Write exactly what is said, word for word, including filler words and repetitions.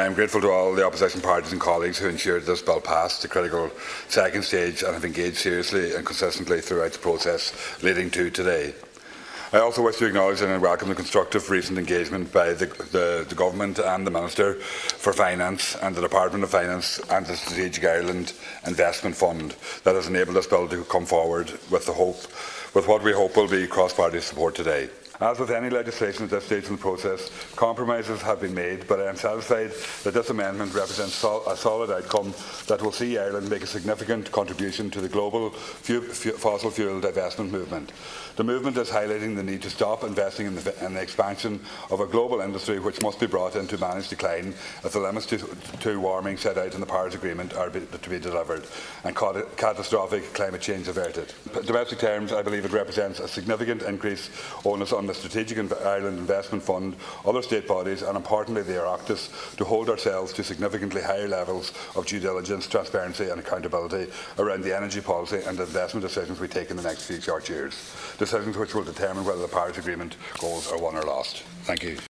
I am grateful to all the opposition parties and colleagues who ensured this bill passed the critical second stage and have engaged seriously and consistently throughout the process leading to today. I also wish to acknowledge and welcome the constructive recent engagement by the, the, the Government and the Minister for Finance and the Department of Finance and the Strategic Ireland Investment Fund that has enabled this bill to come forward with, the hope, with what we hope will be cross-party support today. As with any legislation at this stage in the process, compromises have been made, but I am satisfied that this amendment represents sol a solid outcome that will see Ireland make a significant contribution to the global fu fu fossil fuel divestment movement. The movement is highlighting the need to stop investing in the, in the expansion of a global industry which must be brought into managed decline if the limits to, to warming set out in the Paris Agreement are be, to be delivered and catastrophic climate change averted. In domestic terms, I believe it represents a significant increase onus on the Strategic Ireland Investment Fund, other state bodies and importantly the Oireachtas to hold ourselves to significantly higher levels of due diligence, transparency and accountability around the energy policy and investment decisions we take in the next few short years. Decisions which will determine whether the Paris Agreement goals are won or lost. Thank you.